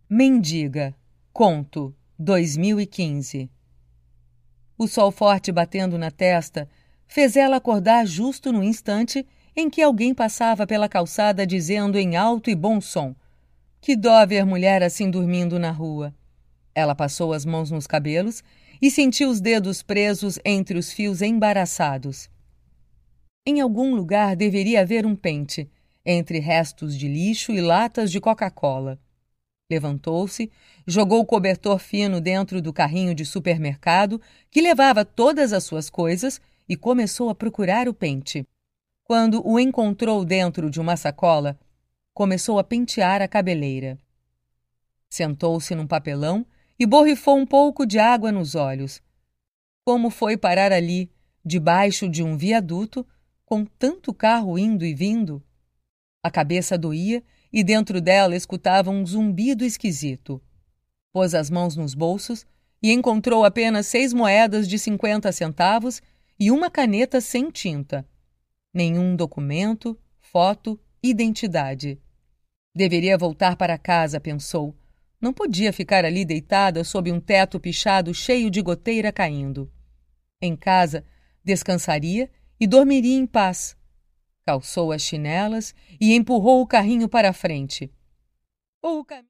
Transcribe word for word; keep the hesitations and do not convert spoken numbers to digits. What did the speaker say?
Mendiga, conto, dois mil e quinze. O sol forte batendo na testa fez ela acordar justo no instante em que alguém passava pela calçada dizendo em alto e bom som: "Que dó ver mulher assim dormindo na rua." Ela passou as mãos nos cabelos e sentiu os dedos presos entre os fios embaraçados. Em algum lugar deveria haver um pente, entre restos de lixo e latas de Coca-Cola. Levantou-se, jogou o cobertor fino dentro do carrinho de supermercado que levava todas as suas coisas e começou a procurar o pente. Quando o encontrou dentro de uma sacola, começou a pentear a cabeleira. Sentou-se num papelão e borrifou um pouco de água nos olhos. Como foi parar ali, debaixo de um viaduto, com tanto carro indo e vindo? A cabeça doía e dentro dela escutava um zumbido esquisito. Pôs as mãos nos bolsos e encontrou apenas seis moedas de cinquenta centavos e uma caneta sem tinta. Nenhum documento, foto, identidade. Deveria voltar para casa, pensou. Não podia ficar ali deitada sob um teto pichado cheio de goteira caindo. Em casa, descansaria e dormiria em paz. Calçou as chinelas e empurrou o carrinho para a frente. O caminho